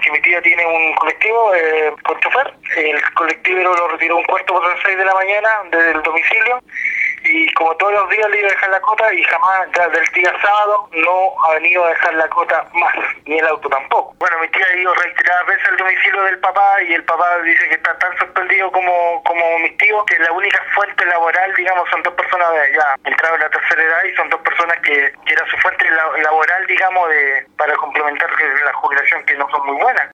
porque mi tía tiene un colectivo con chofer. El colectivero lo retiró un cuarto por las 6 de la mañana desde el domicilio, y como todos los días le iba a dejar la cota, y jamás, desde el día sábado, no ha venido a dejar la cota más, ni el auto tampoco. Bueno, mi tía ha ido reiteradas veces al domicilio del papá, y el papá dice que está tan sorprendido como mis tíos, que la única fuente laboral, digamos, son 2 personas ya entraron en la tercera edad, y son 2 personas que era su fuente laboral, digamos, para complementar la jubilación, que no son muy buenas.